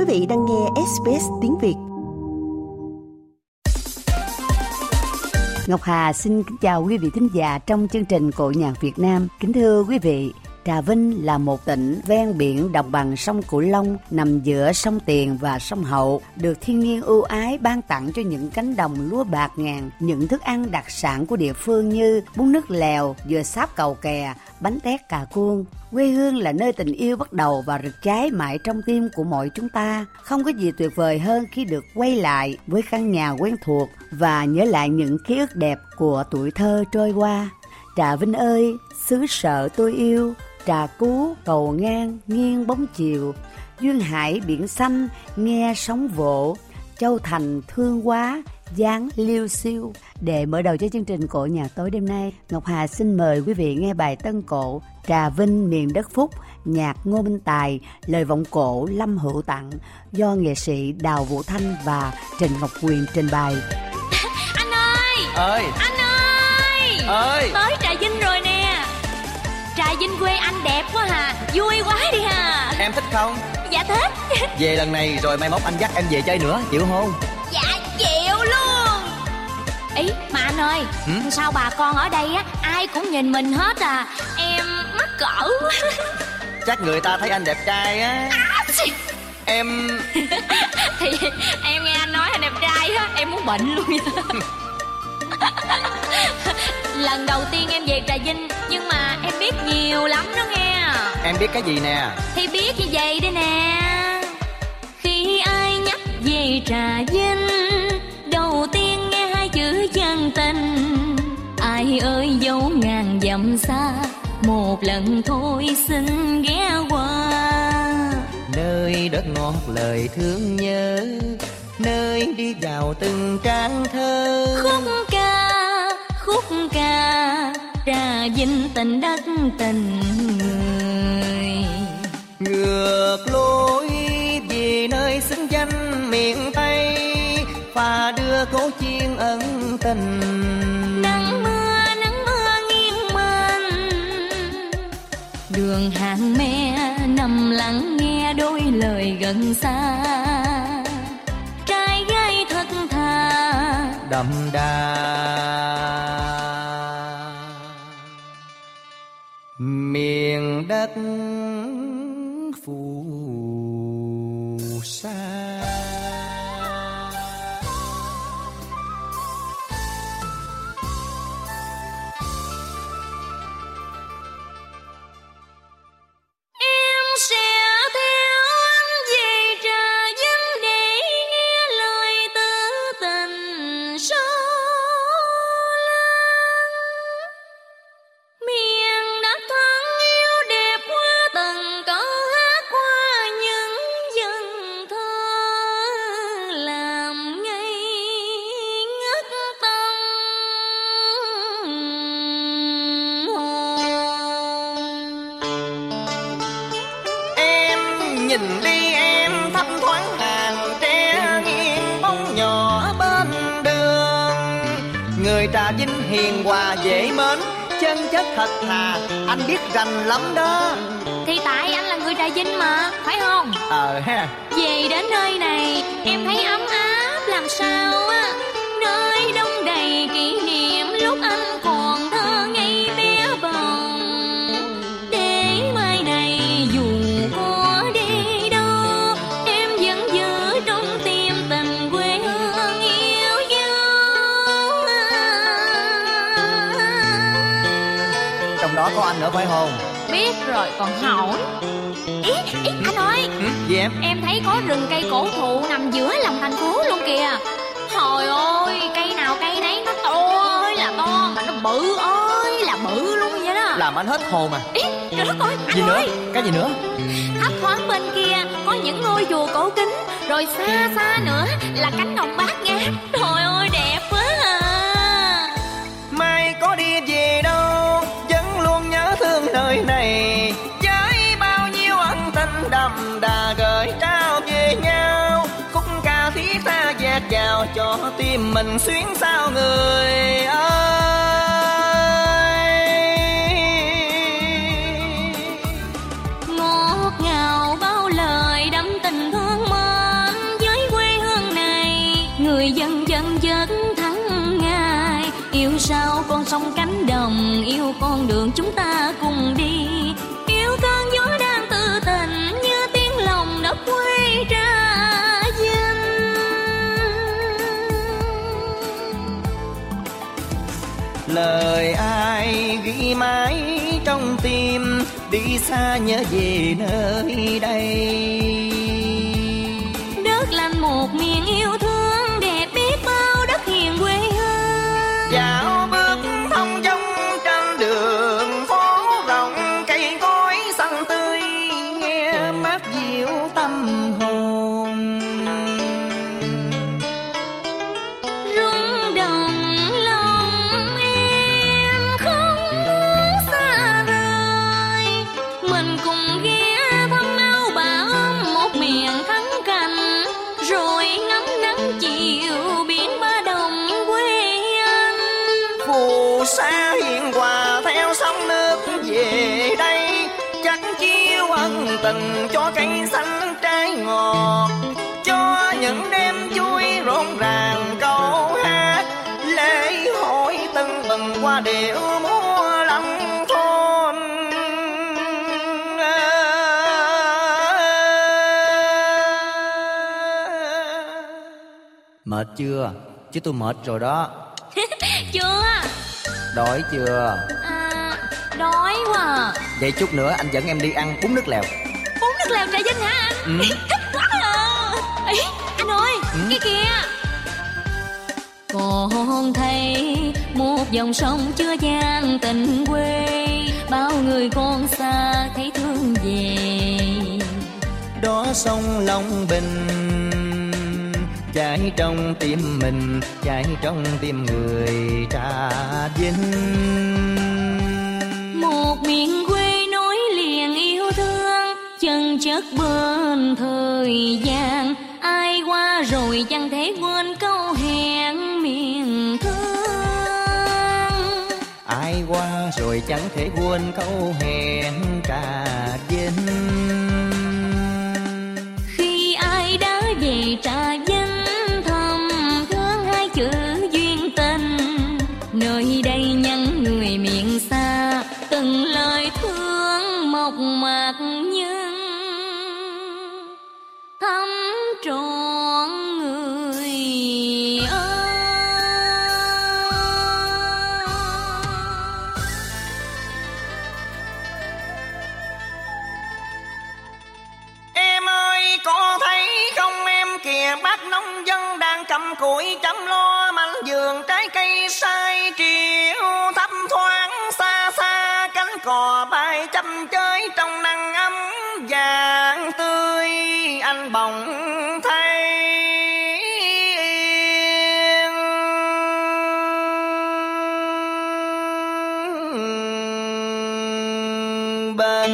vị đang nghe SBS tiếng Việt. Ngọc Hà xin kính chào quý vị thính giả trong chương trình Cội Nhạc Việt Nam. Kính thưa quý vị, Trà Vinh là một tỉnh ven biển đồng bằng sông Cửu Long, nằm giữa sông Tiền và sông Hậu, được thiên nhiên ưu ái ban tặng cho những cánh đồng lúa bạc ngàn, những thức ăn đặc sản của địa phương như bún nước lèo, dừa sáp cầu kè, bánh tét cà cuông. Quê hương là nơi tình yêu bắt đầu và rực cháy mãi trong tim của mọi chúng ta. Không có gì tuyệt vời hơn khi được quay lại với căn nhà quen thuộc và nhớ lại những ký ức đẹp của tuổi thơ trôi qua. Trà Vinh ơi, xứ sở tôi yêu, Trà Cú cầu ngang nghiêng bóng chiều, duyên hải biển xanh nghe sóng vỗ, Châu Thành thương quá dáng liêu xiêu. Để mở đầu cho chương trình Cội Nhạc tối đêm nay, Ngọc Hà xin mời quý vị nghe bài tân cổ Trà Vinh miền đất Phúc, nhạc Ngô Minh Tài, lời vọng cổ Lâm Hữu Tặng, do nghệ sĩ Đào Vũ Thanh và Trịnh Ngọc Quyền trình bày. Anh ơi! Anh ơi! Tới Trà Vinh rồi nè. Trà Vinh quê anh đẹp quá hà, vui quá đi hà. Em thích không? Dạ thích. Về lần này rồi mai mốt anh dắt em về chơi nữa, chịu không? Dạ chịu luôn. Ý mà anh ơi, sao bà con ở đây á ai cũng nhìn mình hết à, em mắc cỡ quá. Chắc người ta thấy anh đẹp trai á. Em thì em nghe anh nói anh đẹp trai á, em muốn bệnh luôn vậy. Lần đầu tiên em về Trà Vinh, nhưng mà em biết nhiều lắm đó nghe. Em biết cái gì nè? Thì biết như vậy đây nè. Khi ai nhắc về Trà Vinh, đầu tiên nghe hai chữ chân tình. Ai ơi dấu ngàn dặm xa, một lần thôi xin ghé qua. Nơi đất ngọt lời thương nhớ, nơi đi vào từng trang thơ. Khúc ca Trà Vinh tình đất tình người. Ngược lối về nơi xứng danh miền Tây, và đưa cố chiên ân tình. Nắng mưa nghiêng mênh, đường hàng me nằm lặng nghe đôi lời gần xa. Trai gái thật thà đậm đà, miền đất phù sa. Nhìn đi em thấp thoáng hàng tre nghiêng bóng nhỏ bên đường. Người Trà Vinh hiền hòa dễ mến, chân chất thật thà, anh biết rành lắm đó. Thì tại anh là người Trà Vinh mà, phải không? Ha. Về đến nơi này em thấy ấm áp làm sao á. Nơi đông đầy kỷ niệm lúc anh còn thơ ngây bé bồng. Để mai này dù có đi đâu, em vẫn giữ trong tim tình quê hương yêu dấu. Trong đó có anh nữa phải không? Biết rồi còn hỏi. Ý anh ơi. Gì em? Em thấy có rừng cây cổ thụ nằm giữa lòng thành phố luôn kìa. Trời ơi, cây nào cây nấy nó to ơi là to, mà nó bự ơi là bự luôn vậy đó. Làm anh hết hồn à. Ý, trời đất ơi, anh gì ơi. Nữa? Cái gì nữa? Thấp thoáng bên kia có những ngôi chùa cổ kính, rồi xa xa nữa là cánh đồng bát ngát. Trời ơi đẹp quá à. Mai có đi về đâu vẫn luôn nhớ thương nơi này, với bao nhiêu ân tình đậm đà gửi trao về nhau. Khúc ca thiết tha dạt vào cho tim mình xuyến sao người ơi. Ngọt ngào bao lời đậm tình thương mơ, người dân dân dứt thắng ngày. Yêu sao con sông cánh đồng, yêu con đường chúng ta cùng đi. Yêu cơn gió đang tư tình, như tiếng lòng đất quê ra dinh. Lời ai ghi mãi trong tim, đi xa nhớ về nơi đây. Đất lành một miền yêu thương, đẹp biết bao đất hiền quê hương. Dạo bước thông dong trên đường phố rộng, cây cối xanh tươi nghe mát dịu tâm hồn. Rung động lòng em không muốn xa rời, mình cùng ghé thăm áo bà ôm một miền thắng cảnh, rồi ngắm nắng chiều biển Ba Đồng quê anh. Phù sa hiền hòa theo sông nước về đây, chắc chiêu ân tình cho cây xanh trái ngọt, cho những đêm vui rộn ràng câu hát. Lễ hội tưng bừng qua điệu múa lâm thôn. Mệt chưa? Chứ tôi mệt rồi đó. Chưa? Đói chưa? Đói quá à. Vậy chút nữa anh dẫn em đi ăn bún nước lèo. Bún nước lèo Trà Vinh hả anh? Thích quá à. Ý, anh ơi, cái kia. Còn thấy một dòng sông chứa chan tình quê, bao người con xa thấy thương về. Đó sông Long Bình chảy trong tim mình, chảy trong tim người Trà Vinh. Một miền quê nối liền yêu thương, chân chất bên thời gian. Ai qua rồi chẳng thể quên câu hẹn miền thương. Ai qua rồi chẳng thể quên câu hẹn Trà Vinh. Khi ai đã về Trà Vinh, thầm thương hai chữ duyên tình. Nơi đây những người miền xa, từng lời thương mộc mạc nhưng thấm trọn người ơi. Em ơi có thấy không em kìa, bác nông dân đang cầm cụi chăm lo mảnh vườn trái cây sai triệu. Thấp thoáng xa xa cánh cò bay chăm chơi trong nắng ấm vàng tươi. Anh bỗng thấy bên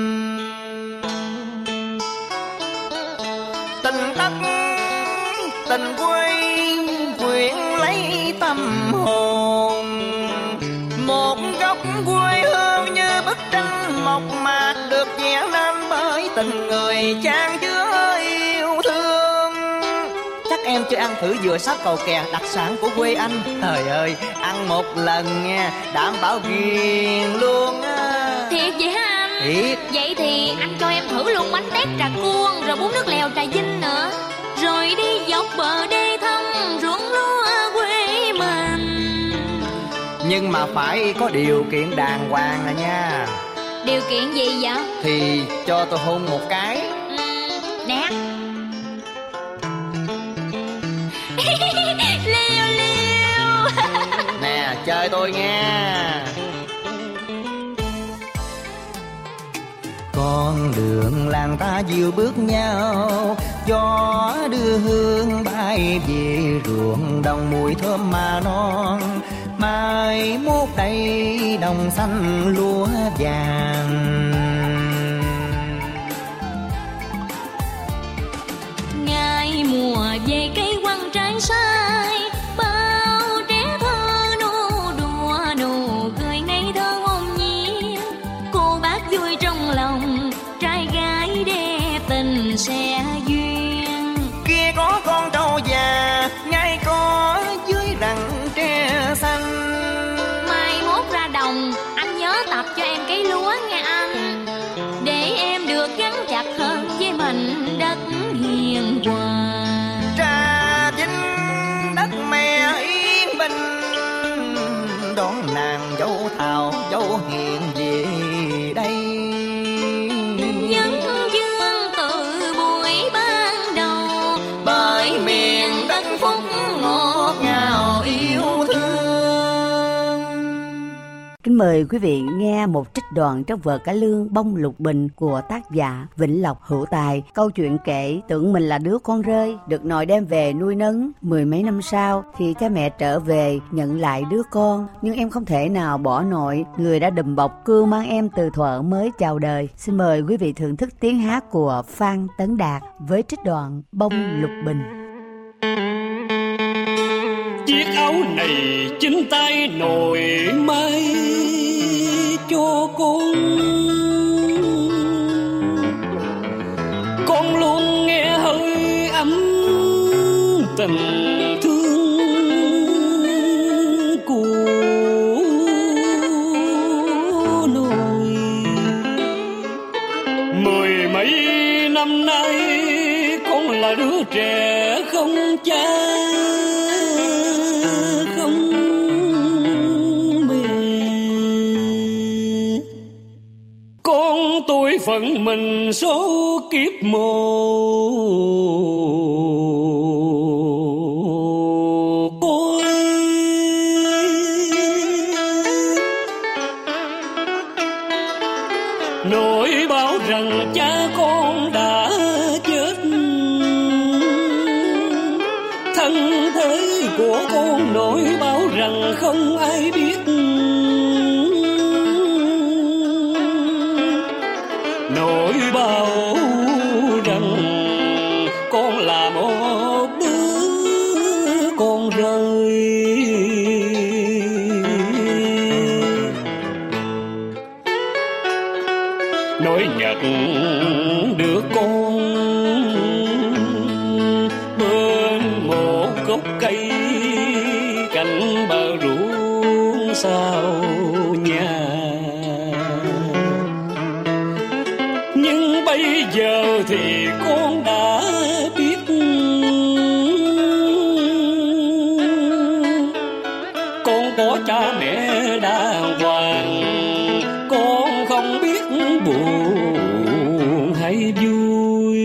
tình đất tình quê quyện lấy tâm hồn. Một góc quê hương như bức tranh mộc mạc, được vẽ nên bởi tình người chan chứa yêu thương. Chắc em chưa ăn thử dừa sáp cầu kè, đặc sản của quê anh. Trời ơi, ăn một lần nha, đảm bảo ghiền luôn á. Thiệt vậy hả anh? Thiệt. Vậy thì anh cho em thử luôn bánh tét Trà Cuông, rồi bún nước lèo Trà Vinh nữa. Rồi đi dọc bờ đê thăm ruộng lúa quê mình. Nhưng mà phải có điều kiện đàng hoàng à nha. Điều kiện gì vậy? Thì cho tôi hôn một cái. Nè. Liêu liêu. Nè, chơi tôi nha. Con đường làng ta dìu bước nhau, gió đưa hương bay về ruộng đồng mùi thơm mà non. Mai mốt đây đồng xanh lúa vàng. Ngày mùa về cây quăng trái sai, bao trẻ thơ nô đùa nụ cười ngây thơ hồn nhiên. Cô bác vui trong lòng, trai gái đẹp tình sẽ duyên. Kia có con trâu già, ngay rất hiền hòa. Trà Vinh đất mẹ yên bình, đón nàng dâu Thảo dâu Hiền về đây. Nhân dương từ buổi ban đầu, bởi miền đất phúc ngọt ngào yêu thương. Kính mời quý vị nghe một trích đoạn trong vở cải lương Bông Lục Bình của tác giả Vĩnh Lộc Hữu Tài. Câu chuyện kể tưởng mình là đứa con rơi, được nội đem về nuôi nấng. 10 mấy năm sau thì cha mẹ trở về nhận lại đứa con, nhưng em không thể nào bỏ nội, người đã đùm bọc cưu mang em từ thuở mới chào đời. Xin mời quý vị thưởng thức tiếng hát của Phan Tấn Đạt với trích đoạn Bông Lục Bình. Chiếc áo này chính tay nội may cho con luôn nghe hơi ấm tình thương của nội. 10 mấy năm nay con là đứa trẻ không cha không mẹ, con tuổi phận mình số kiếp mồ côi. Nội báo rằng cha con đã chết, thân thế của con nội báo rằng không ai biết. Nội báo rằng con là một đứa con rơi. Nội nhận đứa con bên một gốc cây cạnh bờ ruộng sau nhà. Nhưng bây giờ thì con đã biết, con có cha mẹ đàng hoàng, con không biết buồn hay vui.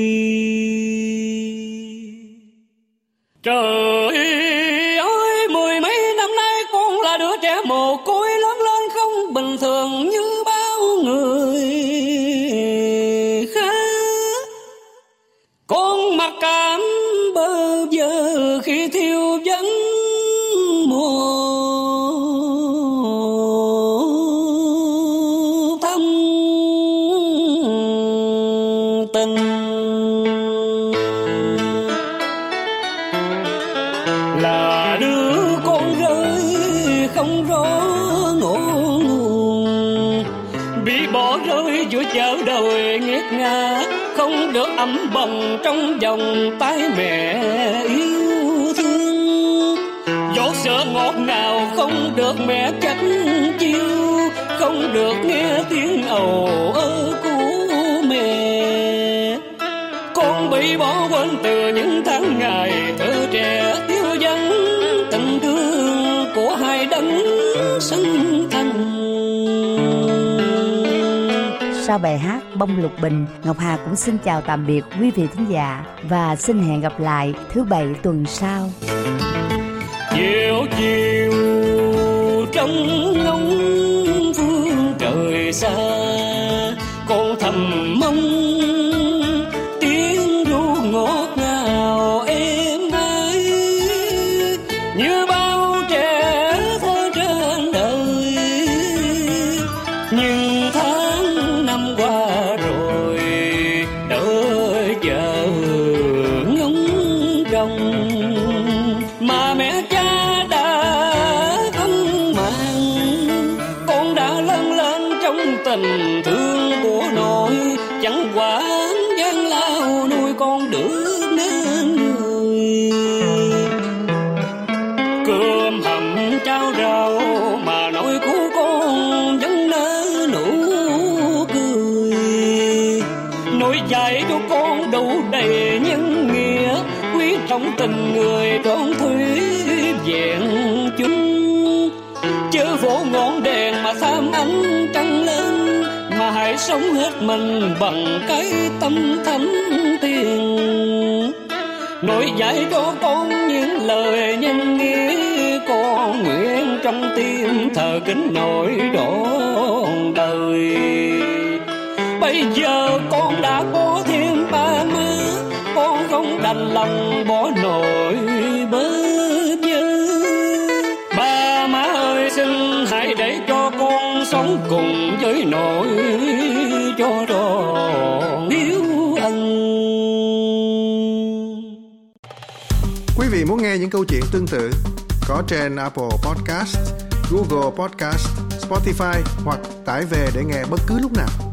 Trời ơi, 10 mấy năm nay con là đứa trẻ mồ côi, lớn lên không bình thường như bao người khác. Con mặc cảm bơ vơ khi thiêu vấn mồ thâm tình. Là đứa con rơi không rõ ngủ nguồn, bị bỏ rơi giữa chợ đời nghiệt ngã, không được ấm bồng trong vòng tay mẹ yêu thương. Dỗ sữa ngọt ngào không được mẹ chắc chiêu, không được nghe tiếng ầu ơ của mẹ. Con bị bỏ quên từ những tháng ngày thơ trẻ tiêu vắng, tình thương của hai đấng sinh thành. Sau bài hát Bông Lục Bình, Ngọc Hà cũng xin chào tạm biệt quý vị thính giả và xin hẹn gặp lại thứ Bảy tuần sau. Chiều chiều trong ngóng phương trời xa, con thầm mong tiếng ru ngọt ngào êm ái, như bao trẻ thơ trên đời. Nhưng tháng năm qua rồi, đợi chờ ngóng trông, mà mẹ cha đã không màng. Con đã lớn lên trong tình thương của nội, chẳng quản gian lao nuôi con được nên người. Cơm hầm cháo rau mà nội của con vẫn nở nụ cười. Nội dạy cho con đủ đầy trong tình người trọn thủy vẹn chung. Chớ vỗ ngọn đèn mà tham ánh trăng lên, mà hãy sống hết mình bằng cái tâm thánh tiền. Nổi dạy cho con những lời nhân nghĩa, con nguyện trong tim thờ kính nỗi trọn đời. Bây giờ con đã có thêm ba má, con không đành lòng bỏ nổi bơ vơ. Ba má ơi xin hãy để cho con sống cùng với nội cho tròn hiếu ân. Quý vị muốn nghe những câu chuyện tương tự có trên Apple Podcast, Google Podcast, Spotify hoặc tải về để nghe bất cứ lúc nào.